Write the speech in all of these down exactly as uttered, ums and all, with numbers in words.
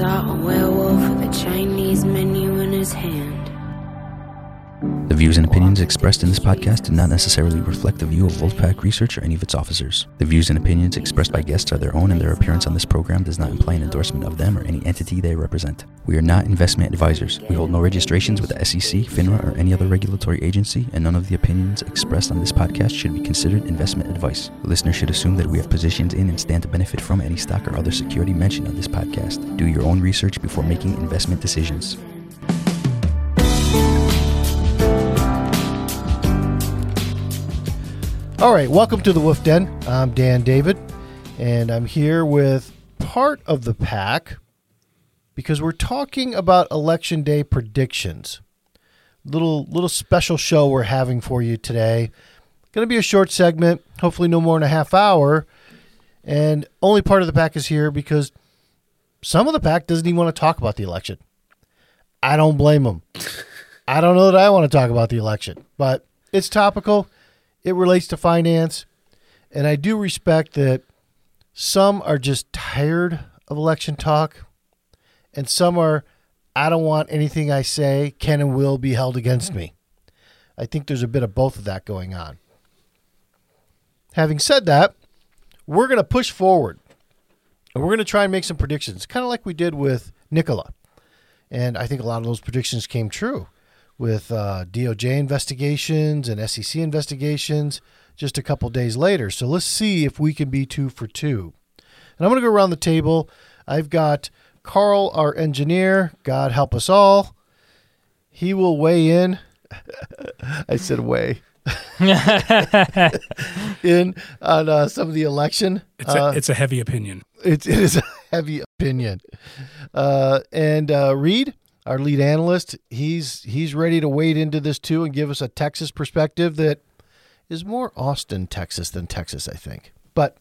saw a werewolf with a Chinese menu in his hand. The views and opinions expressed in this podcast do not necessarily reflect the view of Wolfpack Research or any of its officers. The views and opinions expressed by guests are their own, and their appearance on this program does not imply an endorsement of them or any entity they represent. We are not investment advisors. We hold no registrations with the S E C, FINRA, or any other regulatory agency, and none of the opinions expressed on this podcast should be considered investment advice. The listener should assume that we have positions in and stand to benefit from any stock or other security mentioned on this podcast. Do your own research before making investment decisions. All right, welcome to the Wolf Den. I'm Dan David, and I'm here with part of the pack because we're talking about Election Day predictions. Little little special show we're having for you today. Going to be a short segment, hopefully no more than a half hour, and only part of the pack is here because some of the pack doesn't even want to talk about the election. I don't blame them. I don't know that I want to talk about the election, but it's topical. It relates to finance, and I do respect that some are just tired of election talk, and some are, I don't want anything I say can and will be held against me. I think there's a bit of both of that going on. Having said that, we're going to push forward, and we're going to try and make some predictions, kind of like we did with Nikola. And I think a lot of those predictions came true with uh, D O J investigations and S E C investigations just a couple days later. So let's see if we can be two for two. And I'm going to go around the table. I've got Carl, our engineer. God help us all. He will weigh in. I said weigh. in on uh, some of the election. It's a, uh, it's a heavy opinion. It, it is a heavy opinion. Uh, and uh, Reed, our lead analyst, he's he's ready to wade into this too and give us a Texas perspective that is more Austin, Texas than Texas, I think. But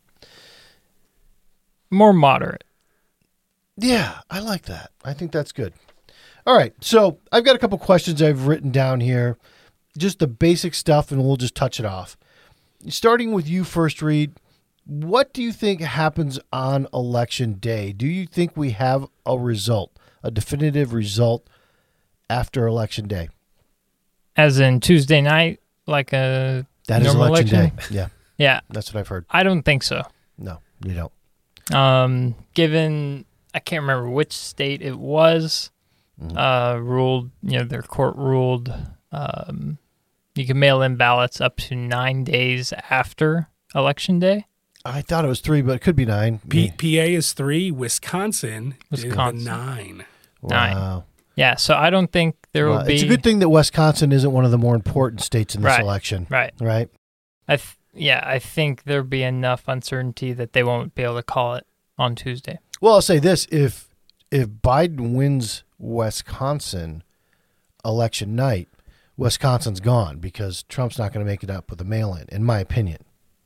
more moderate. Yeah, I like that. I think that's good. All right, so I've got a couple questions I've written down here, just the basic stuff, and we'll just touch it off. Starting with you first, Reed, what do you think happens on Election Day? Do you think we have a result? A definitive result after Election Day? As in Tuesday night, like a that is normal election, election day. Yeah, yeah, that's what I've heard. I don't think so. No, you don't. Um, given I can't remember which state it was, mm-hmm. uh, ruled. You know, their court ruled um, you can mail in ballots up to nine days after Election Day. I thought it was three, but it could be nine. P- PA is three. Wisconsin, Wisconsin. is nine. Nine. Wow. Yeah, so I don't think there well, will be... It's a good thing that Wisconsin isn't one of the more important states in this right, election. Right. Right. I th- yeah, I think there'll be enough uncertainty that they won't be able to call it on Tuesday. Well, I'll say this. If if Biden wins Wisconsin election night, Wisconsin's gone because Trump's not going to make it up with a mail-in, in my opinion.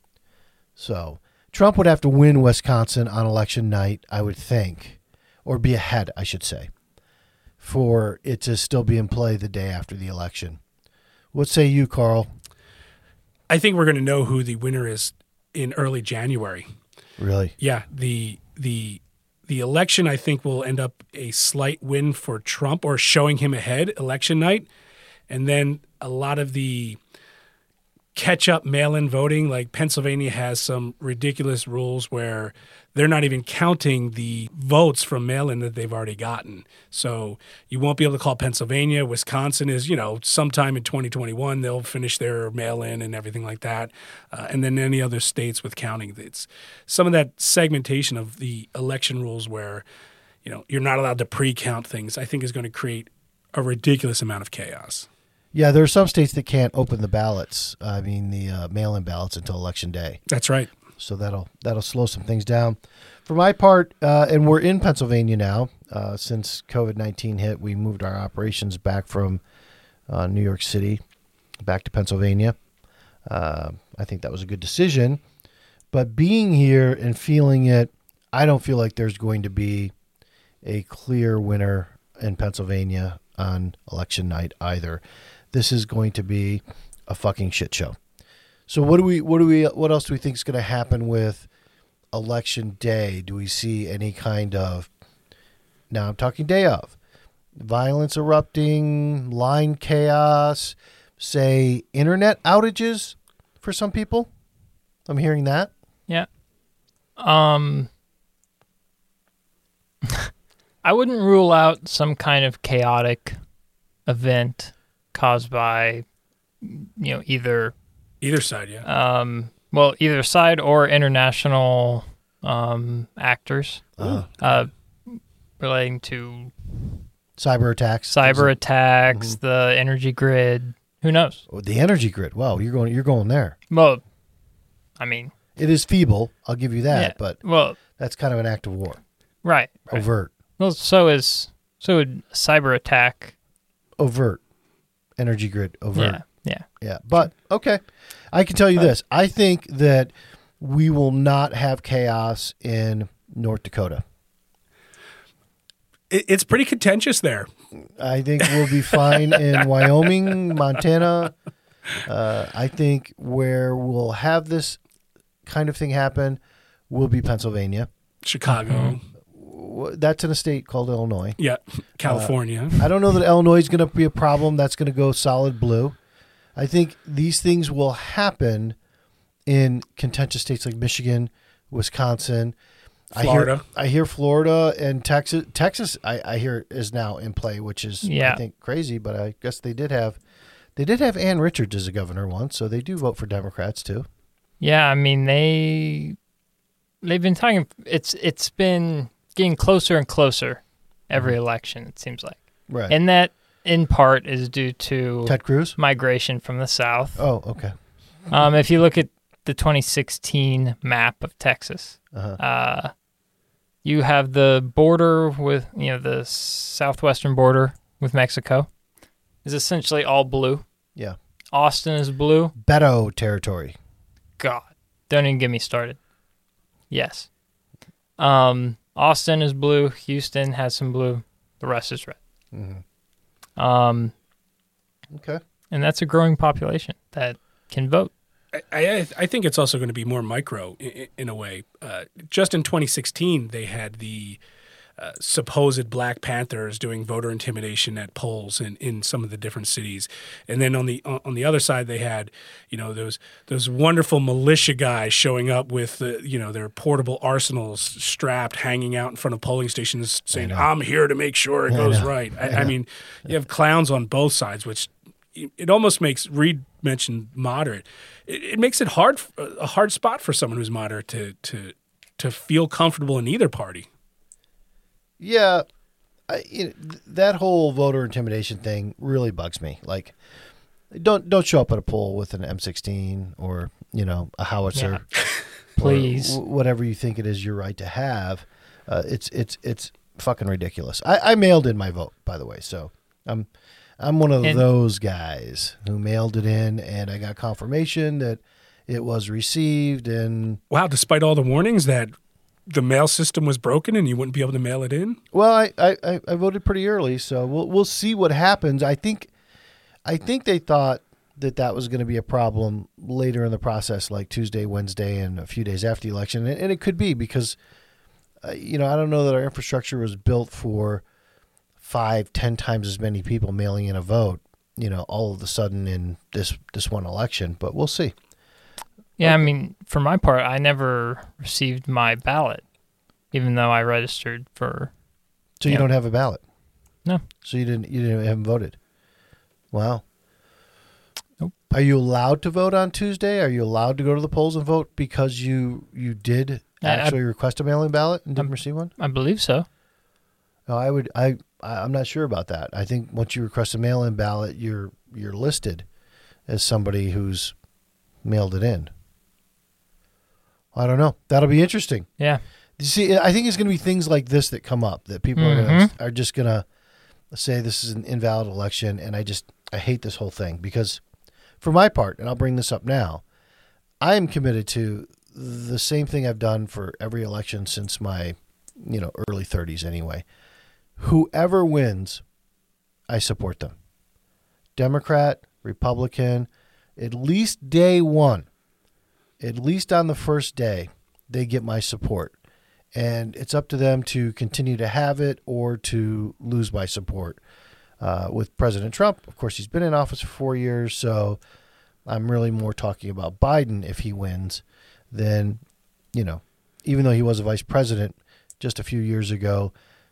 So Trump would have to win Wisconsin on election night, I would think, or be ahead, I should say, for it to still be in play the day after the election. What say you, Carl? I think we're going to know who the winner is in early January. Really? Yeah, the the the election I think will end up a slight win for Trump or showing him ahead election night, and then a lot of the catch-up mail-in voting, like Pennsylvania has some ridiculous rules where they're not even counting the votes from mail-in that they've already gotten. So you won't be able to call Pennsylvania. Wisconsin is, you know, sometime in twenty twenty-one, they'll finish their mail-in and everything like that. Uh, and then any other states with counting. It's some of that segmentation of the election rules where, you know, you're not allowed to pre-count things, I think is going to create a ridiculous amount of chaos. Yeah, there are some states that can't open the ballots. I mean, the uh, mail-in ballots until Election Day. That's right. So that'll that'll slow some things down. For my part, uh, and we're in Pennsylvania now. Uh, since COVID nineteen hit, we moved our operations back from uh, New York City back to Pennsylvania. Uh, I think that was a good decision. But being here and feeling it, I don't feel like there's going to be a clear winner in Pennsylvania on election night either. This is going to be a fucking shit show. So what do we, what do we, what else do we think is going to happen with Election Day? Do we see any kind of Now I'm talking day of. Violence erupting, line chaos, say internet outages for some people. I'm hearing that. Yeah. Um, I wouldn't rule out some kind of chaotic event caused by, you know, either Either side, yeah. um, well, either side or international um, actors Uh-huh. uh, relating to Cyber attacks. cyber attacks, the energy grid. Who knows? Oh, the energy grid. Wow, you're going. You're going there. Well, I mean, It is feeble. I'll give you that. yeah, But well, that's kind of an act of war. right, right. Overt. Well, so is so would a cyber attack. Overt. Energy grid. Overt. Yeah, yeah. Yeah, but okay. I can tell you this. I think that we will not have chaos in North Dakota. It, it's pretty contentious there. I think we'll be fine in Wyoming, Montana. Uh, I think where we'll have this kind of thing happen will be Pennsylvania. Chicago. W- That's in a state called Illinois. Yeah. California. I don't know that Illinois is going to be a problem. That's going to go solid blue. I think these things will happen in contentious states like Michigan, Wisconsin. Florida. I hear, I hear Florida and Texas. Texas, I, I hear, is now in play, which is Yeah. I think crazy. But I guess they did have, they did have Ann Richards as a governor once, so they do vote for Democrats too. Yeah, I mean they they've been talking. It's it's been getting closer and closer every election. It seems like, Right. and that in part is due to Ted Cruz. migration from the south. Oh, okay. Um, if you look at the twenty sixteen map of Texas, Uh-huh. uh, you have the border with you know the southwestern border with Mexico is essentially all blue. Yeah. Austin is blue. Beto territory. God, don't even get me started. Yes. Um, Austin is blue. Houston has some blue. The rest is red. Mm-hmm. Um, Okay. and that's a growing population that can vote. I, I, I think it's also going to be more micro in, in a way. Uh, just in twenty sixteen, they had the uh, supposed Black Panthers doing voter intimidation at polls in, in some of the different cities, and then on the on the other side, they had you know those those wonderful militia guys showing up with uh, you know their portable arsenals strapped, hanging out in front of polling stations, saying, "I'm here to make sure it I goes know. right." I, I I know. mean, you have clowns on both sides, which it almost makes Reed mentioned moderate. It, it makes it hard a hard spot for someone who's moderate to to to feel comfortable in either party. Yeah, I, you know, th- that whole voter intimidation thing really bugs me. Like, don't don't show up at a poll with an M sixteen or you know a howitzer, or Please. w- whatever you think it is your right to have. Uh, it's it's it's fucking ridiculous. I, I mailed in my vote, by the way, so I'm I'm one of And- those guys who mailed it in, and I got confirmation that it was received. And Wow! Despite all the warnings that the mail system was broken and you wouldn't be able to mail it in. well, I, I, I- I voted pretty early, so we'll we'll see what happens. I think I think they thought that that was going to be a problem later in the process, like Tuesday, Wednesday, and a few days after the election, and, and it could be because uh, you know I don't know that our infrastructure was built for five, ten times as many people mailing in a vote, you know, all of a sudden in this this one election. But we'll see. Yeah, I mean, for my part, I never received my ballot, even though I registered for. So you Yeah. don't have a ballot. No. So you didn't you didn't haven't voted. Wow. Nope. Are you allowed to vote on Tuesday? Are you allowed to go to the polls and vote because you you did I- I- actually request a mail-in ballot and didn't I'm- receive one? I believe so. No, I would. I I- I'm not sure about that. I think once you request a mail-in ballot, you're you're listed as somebody who's mailed it in. I don't know. That'll be interesting. Yeah. You see, I think it's going to be things like this that come up that people are gonna, are just going to say this is an invalid election, and I just I hate this whole thing because, for my part, and I'll bring this up now, I am committed to the same thing I've done for every election since my, you know, early thirties anyway. Whoever wins, I support them. Democrat, Republican, at least day one, at least on the first day, they get my support. and it's up to them to continue to have it or to lose my support. Uh, with President Trump, of course, he's been in office for four years, so I'm really more talking about Biden if he wins than, you know, even though he was a vice president just a few years ago,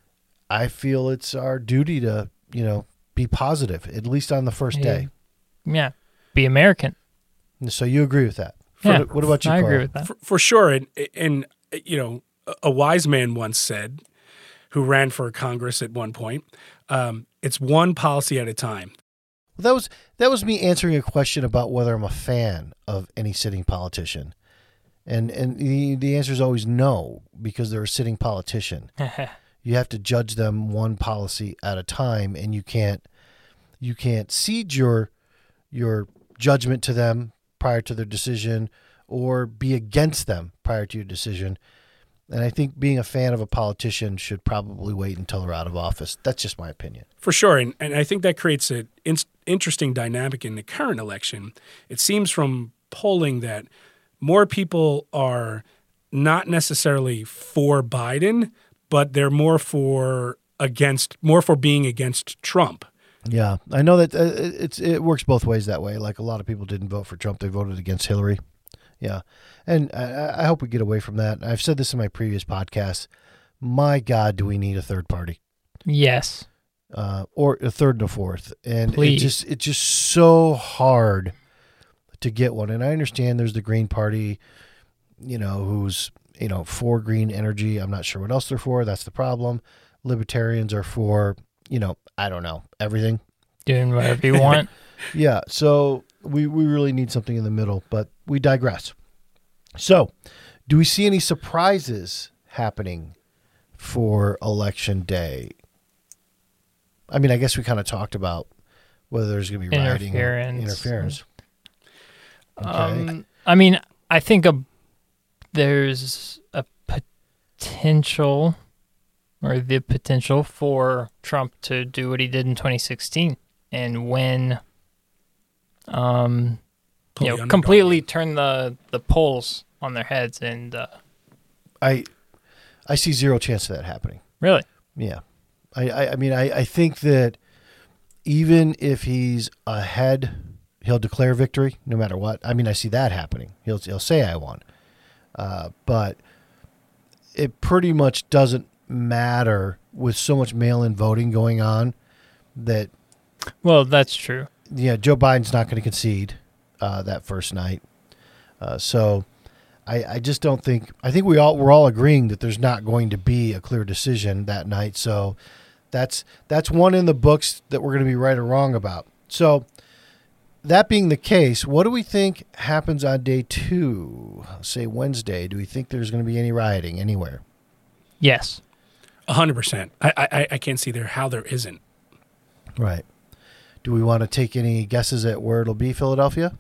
I feel it's our duty to, you know, be positive, at least on the first Yeah. day. Yeah. Be American. So you agree with that? Yeah. What, what about you, I Carl? agree with that. For, for sure. And, and, you know, a wise man once said, who ran for Congress at one point, um, it's one policy at a time. Well, that was that was me answering a question about whether I'm a fan of any sitting politician. And and the, the answer is always no, because they're a sitting politician. You have to judge them one policy at a time, and you can't you can't cede your your judgment to them prior to their decision or be against them prior to your decision. And I think being a fan of a politician should probably wait until they're out of office. That's just my opinion. For sure. And, and I think that creates an in- interesting dynamic in the current election. It seems from polling that more people are not necessarily for Biden, but they're more for against, more for being against Trump. Yeah, I know that uh, it's it works both ways that way. Like a lot of people didn't vote for Trump; they voted against Hillary. Yeah, and I, I hope we get away from that. I've said this in my previous podcasts. My God, do we need a third party? Yes. Uh, or a third and a fourth? And Please. it just it's just so hard to get one. And I understand there's the Green Party, you know, who's you know for green energy. I'm not sure what else they're for. That's the problem. Libertarians are for, you know, I don't know, everything. Doing whatever you want. Yeah, so we, we really need something in the middle, but we digress. So, do we see any surprises happening for Election Day? I mean, I guess we kind of talked about whether there's going to be rioting or Interference. interference. Okay. Um, I mean, I think a, there's a potential or the potential for Trump to do what he did in twenty sixteen and win, um, Pull you the know, underdog completely in. turn the, the polls on their heads. And uh, I I see zero chance of that happening. really, Yeah. I, I, I mean, I, I think that even if he's ahead, he'll declare victory no matter what. I mean, I see that happening. He'll he'll say I won. Uh, but it pretty much doesn't matter with so much mail-in voting going on that, well, that's true. yeah, Joe Biden's not going to concede uh, that first night. Uh, so I, I just don't think – I think we all, we're all agreeing that there's not going to be a clear decision that night. So that's that's one in the books that we're going to be right or wrong about. So that being the case, what do we think happens on day two, say Wednesday? Do we think there's going to be any rioting anywhere? Yes. A hundred percent. I, I I can't see there how there isn't. Right. Do we want to take any guesses at where it'll be, Philadelphia?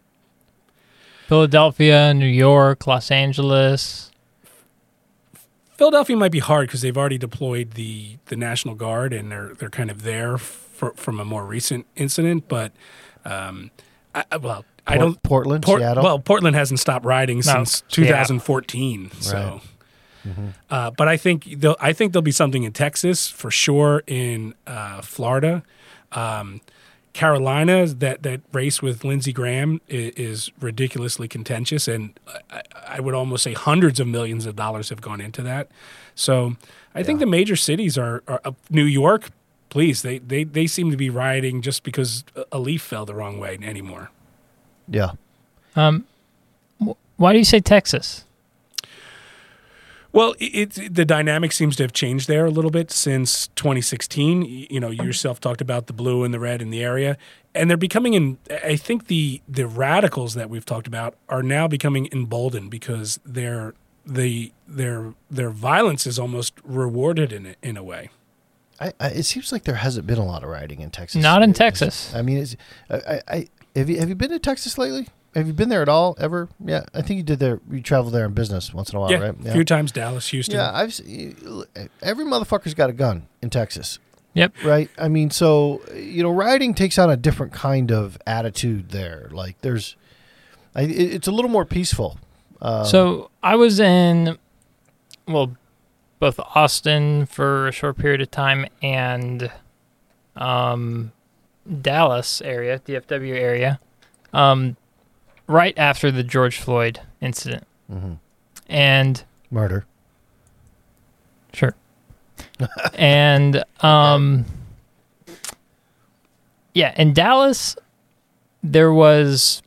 Philadelphia, New York, Los Angeles. Philadelphia might be hard because they've already deployed the, the National Guard and they're they're kind of there for, from a more recent incident. But um, I, I- well, I Port- don't. Portland, Port- Seattle? Well, Portland hasn't stopped rioting since Seattle. twenty fourteen. So. Right. Uh, but I think there'll, I think there'll be something in Texas for sure. In uh, Florida, um, Carolina, that, that race with Lindsey Graham is, is ridiculously contentious, and I, I would almost say hundreds of millions of dollars have gone into that. So I think the major cities are, are uh, New York. Please, they, they they seem to be rioting just because a leaf fell the wrong way anymore. Yeah. Um, wh- why do you say Texas? Well, it, it, the dynamic seems to have changed there a little bit since twenty sixteen. You know, you yourself talked about the blue and the red in the area, and they're becoming in. I think the the radicals that we've talked about are now becoming emboldened because their the their their violence is almost rewarded in a, in a way. I, I, it seems like there hasn't been a lot of rioting in Texas. Not in It's- Texas. I mean, it's, I, I, I have you have you been to Texas lately? Have you been there at all ever? Yeah, I think you did there. You traveled there in business once in a while, yeah, right? a few times Dallas, Houston. Yeah, I've se- every motherfucker's got a gun in Texas, Yep. right? I mean, so you know, rioting takes on a different kind of attitude there. Like, there's, I, it, it's a little more peaceful. Um, So I was in, well, both Austin for a short period of time and um, Dallas area, D F W area, um, right after the George Floyd incident. Mm-hmm. And Murder. Sure. and um, yeah, in Dallas, there was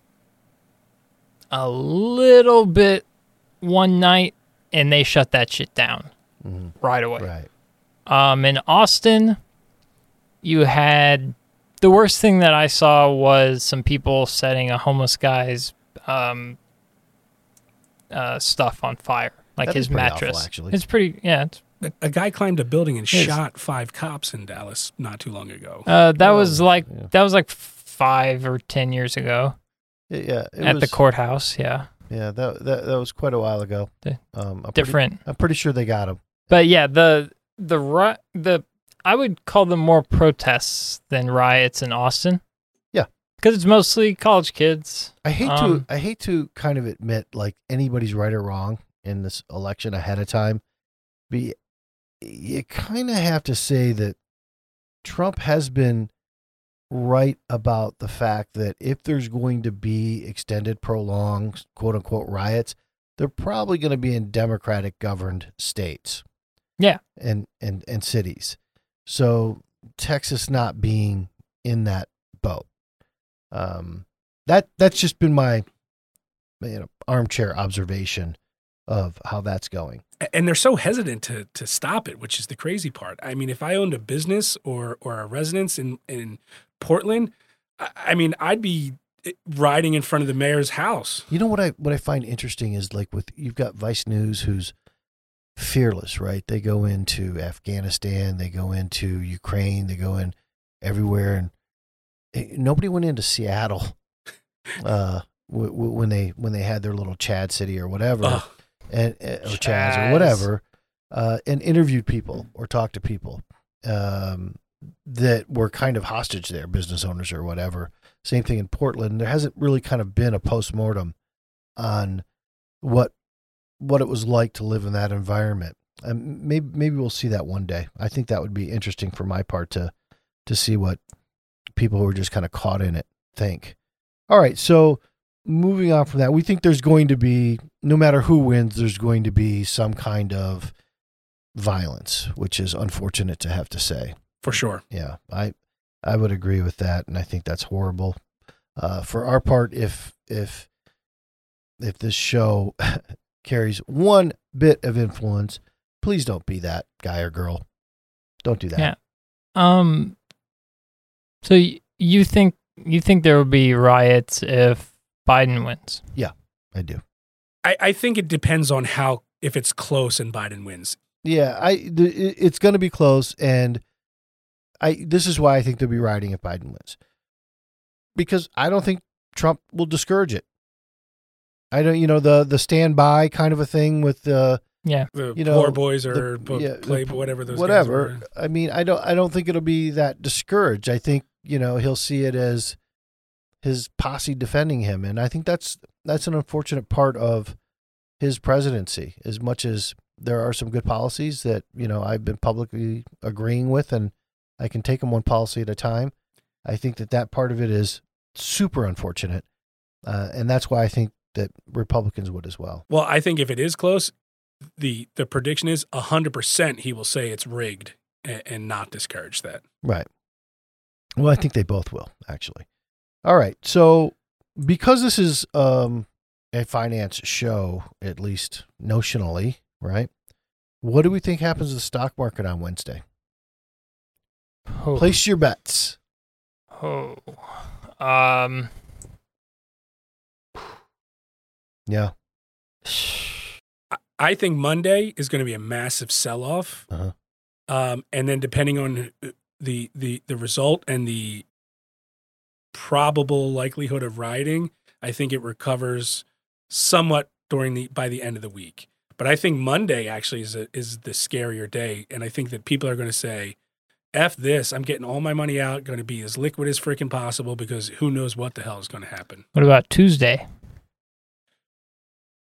a little bit one night, and they shut that shit down Mm-hmm. right away. Right. Um, in Austin, you had the worst thing that I saw was some people setting a homeless guy's um, uh, stuff on fire, like That is his pretty mattress. awful, actually. It's pretty, yeah. It's, A, a guy climbed a building and Yes. shot five cops in Dallas not too long ago. uh, that Oh, was like yeah. that was like five or ten years ago It- yeah. It at was, the courthouse. Yeah, Yeah, that, that that was quite a while ago. The- Um, I'm pretty, different. I'm pretty sure they got him. But yeah, the the ri- the I would call them more protests than riots in Austin. Yeah. Because it's mostly college kids. I hate Um, to I hate to kind of admit like anybody's right or wrong in this election ahead of time. But you, you kind of have to say that Trump has been right about the fact that if there's going to be extended, prolonged, quote unquote riots, they're probably going to be in Democratic governed states. Yeah. And, and, and cities. So Texas not being in that boat. Um, that, that's just been my, you know, armchair observation of how that's going. And they're so hesitant to to stop it, which is the crazy part. I mean, if I owned a business or or a residence in, in Portland, I, I mean, I'd be riding in front of the mayor's house. You know what I what I find interesting is like with you've got Vice News who's fearless, right? They go into Afghanistan, they go into Ukraine, they go in everywhere, and eh, nobody went into Seattle uh, w- w- when they when they had their little Chad City or whatever, Ugh. and eh, or Chaz Chaz. or whatever, uh, and interviewed people or talked to people um, that were kind of hostage there, business owners or whatever. Same thing in Portland. There hasn't really kind of been a postmortem on what what it was like to live in that environment. Um, maybe maybe we'll see that one day. I think that would be interesting for my part to to see what people who are just kind of caught in it think. All right, so moving on from that, we think there's going to be, no matter who wins, there's going to be some kind of violence, which is unfortunate to have to say. For sure. Yeah, I I would agree with that, and I think that's horrible. Uh, for our part, if if if this show carries one bit of influence, please don't be that guy or girl. Don't do that. Yeah. Um. So y- you think you think there will be riots if Biden wins? I do. I, I think it depends on how, if it's close and Biden wins. Yeah, I th- it- it's going to be close, and I this is why I think they'll be rioting if Biden wins, because I don't think Trump will discourage it. I don't, you know, the the standby kind of a thing with the Yeah. The You know, poor boys or the- bo- yeah, play, the- whatever those whatever. guys were. I mean, I don't I don't think it'll be that discouraged. I think, you know, he'll see it as his posse defending him, and I think that's that's an unfortunate part of his presidency. As much as there are some good policies that, you know, I've been publicly agreeing with, and I can take them one policy at a time, I think that that part of it is super unfortunate, uh, and that's why I think that Republicans would as well. Well, I think if it is close, the the prediction is one hundred percent he will say it's rigged and, and not discourage that. Right. Well, I think they both will, actually. All right. So, because this is um, a finance show, at least notionally, right? What do we think happens to the stock market on Wednesday? Oh. Place your bets. Oh. Um. Yeah. I- I think Monday is going to be a massive sell-off, Uh-huh. um, and then depending on the the the result and the probable likelihood of rioting, I think it recovers somewhat during the by the end of the week. But I think Monday actually is a, is the scarier day, and I think that people are going to say, "F this! I'm getting all my money out. Going to be as liquid as freaking possible because who knows what the hell is going to happen." What about Tuesday?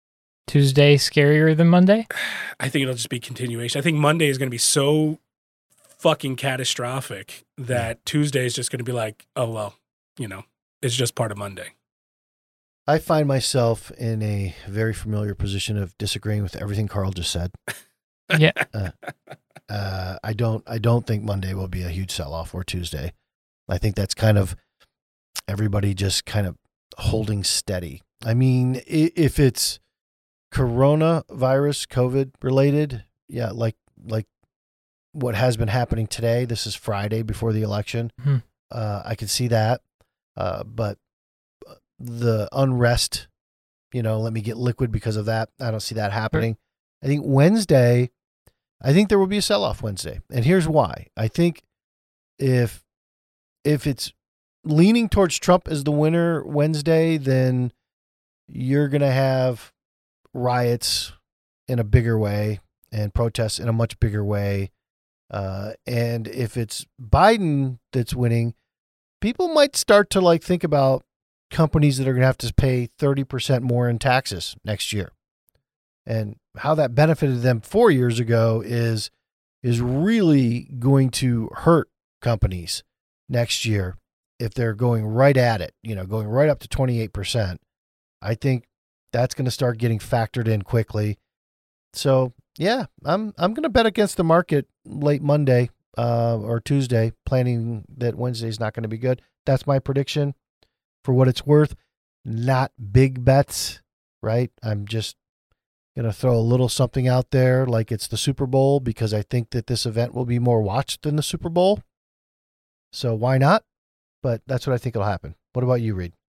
Tuesday scarier than Monday? I think it'll just be continuation. I think Monday is going to be so fucking catastrophic that Tuesday is just going to be like, oh, well, you know, it's just part of Monday. I find myself in a very familiar position of disagreeing with everything Carl just said. Yeah. Uh, uh, I don't. I don't think Monday will be a huge sell-off or Tuesday. I think that's kind of everybody just kind of holding steady. I mean, i- if it's coronavirus, COVID related, yeah, like like what has been happening today. This is Friday before the election. Hmm. Uh, I can see that, uh, but the unrest, you know, let me get liquid because of that. I don't see that happening. I think Wednesday, I think there will be a sell-off Wednesday. And here's why. I think if if it's leaning towards Trump as the winner Wednesday, then you're going to have riots in a bigger way and protests in a much bigger way. Uh, and if it's Biden that's winning, people might start to like think about companies that are going to have to pay thirty percent more in taxes next year. And how that benefited them four years ago is is really going to hurt companies next year if they're going right at it, you know, going right up to twenty-eight percent. I think that's going to start getting factored in quickly. So, yeah, I'm I'm going to bet against the market late Monday uh, or Tuesday, planning that Wednesday's not going to be good. That's my prediction. For what it's worth, not big bets, right? I'm just going to throw a little something out there like it's the Super Bowl because I think that this event will be more watched than the Super Bowl. So why not? But that's what I think will happen. What about you, Reed?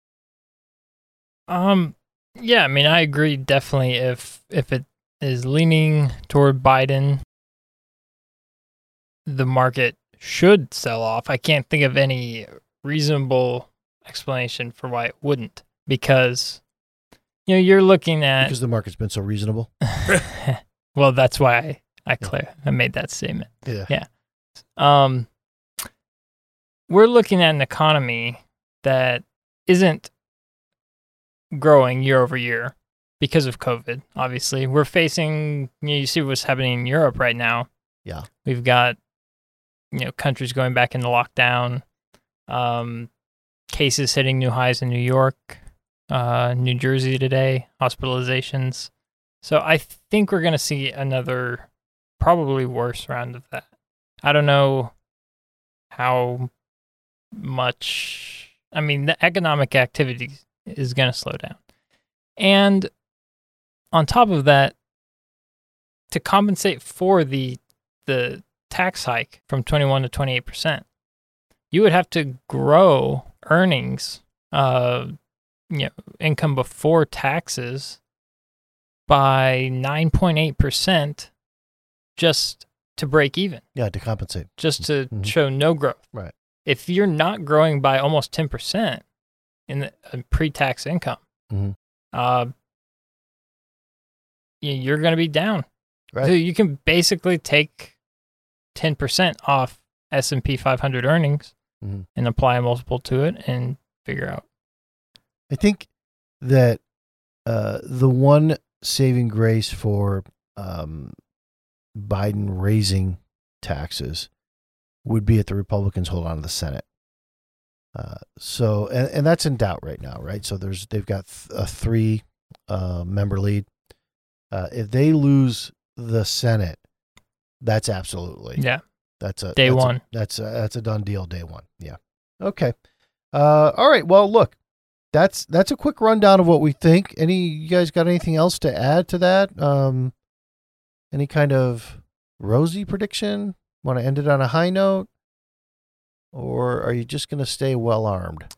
Um, yeah, I mean, I agree definitely. If if it is leaning toward Biden, the market should sell off. I can't think of any reasonable explanation for why it wouldn't, because you know you're looking at Because the market's been so reasonable. well, that's why I I, clear, I made that statement. Yeah. Yeah. Um, we're looking at an economy that isn't growing year over year because of COVID. Obviously, we're facing. You know, you see what's happening in Europe right now. Yeah. We've got you know countries going back into lockdown. Um, cases hitting new highs in New York, uh, New Jersey today. Hospitalizations. So I think we're going to see another probably worse round of that. I don't know how much. I mean, the economic activity is going to slow down. And on top of that, to compensate for the the tax hike from twenty-one to twenty-eight percent, you would have to grow earnings, uh, you know, income before taxes by nine point eight percent just to break even, Yeah, to compensate. just to Mhm. show no growth. Right. If you're not growing by almost ten percent in the uh, pre-tax income, Mhm. uh, y- you're going to be down. Right. So you can basically take ten percent off S and P five hundred earnings Mhm. and apply a multiple to it and figure out. I think that uh, the one saving grace for um, Biden raising taxes would be if the Republicans hold on to the Senate. Uh, so, and, and that's in doubt right now, right? So there's they've got th- a three uh, member lead. Uh, if they lose the Senate, that's absolutely Yeah. that's a Day that's a- one. that's a, that's a done deal. Day one. Yeah. Okay. Uh, all right. Well, look, that's that's a quick rundown of what we think. Any you guys got anything else to add to that? Um, any kind of rosy prediction? Want to end it on a high note, or are you just going to stay well armed?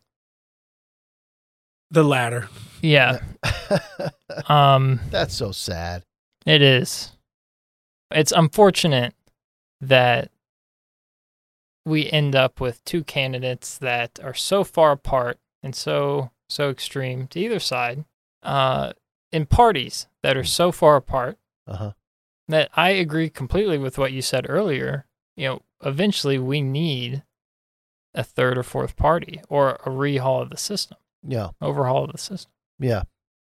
The latter. Yeah. Um, That's so sad. it is. It's unfortunate that we end up with two candidates that are so far apart and so so extreme to either side, uh, in parties that are so far apart Uh huh. that I agree completely with what you said earlier. You know, eventually we need a third or fourth party or a rehaul of the system, Yeah. overhaul of the system. Yeah.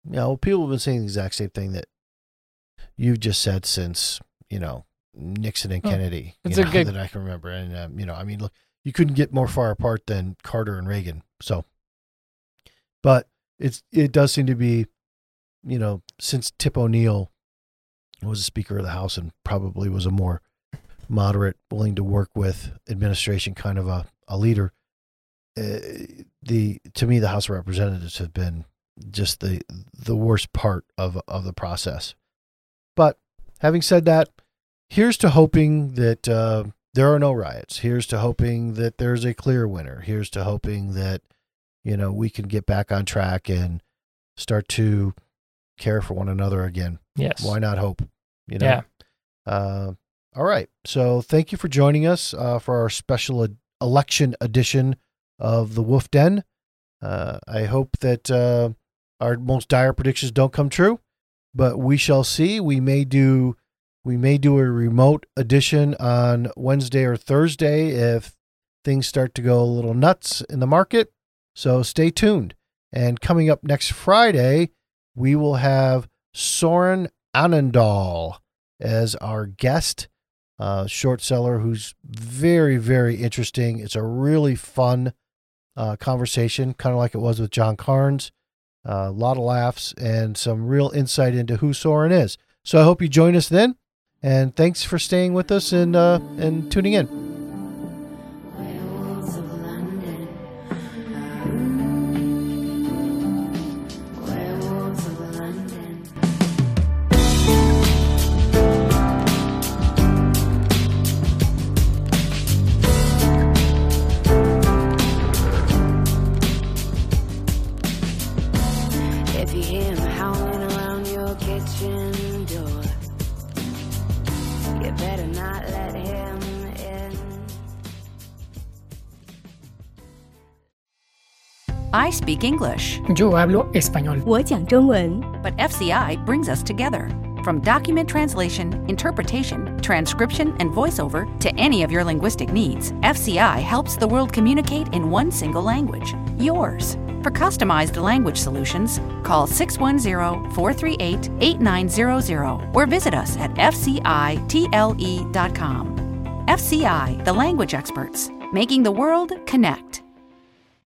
you know, people have been saying the exact same thing that you've just said since, you know, Nixon and Oh, Kennedy, it's you a know, good- that I can remember. And, um, you know, I mean, look, you couldn't get more far apart than Carter and Reagan. So, but it's, it does seem to be, you know, since Tip O'Neill was a Speaker of the House and probably was a more moderate, willing to work with administration kind of a, a leader, uh, the, to me, the House of Representatives have been just the, the worst part of, of the process. But having said that, here's to hoping that uh, there are no riots. Here's to hoping that there's a clear winner. Here's to hoping that, you know, we can get back on track and start to care for one another again. Yes. Why not hope? You know? Yeah. Uh, all right. So thank you for joining us uh, for our special ed- election edition of the Wolf Den. Uh, I hope that uh, our most dire predictions don't come true, but we shall see. We may do we may do a remote edition on Wednesday or Thursday if things start to go a little nuts in the market. So stay tuned. And coming up next Friday, we will have Soren Annandal as our guest, uh, short seller who's very, very interesting. It's a really fun uh, conversation, kind of like it was with John Carnes. Uh, a lot of laughs and some real insight into who Soren is. So I hope you join us then. And thanks for staying with us and uh, and tuning in. Werewolves of London. Werewolves of London. If you hear him howling around your kitchen door, you better not let him in. I speak English, Yo hablo español. 我讲中文， but F C I brings us together. From document translation, interpretation, transcription, and voiceover to any of your linguistic needs, F C I helps the world communicate in one single language, yours. For customized language solutions, call six one zero, four three eight, eight nine zero zero or visit us at f c i t l e dot com. F C I, the language experts, making the world connect.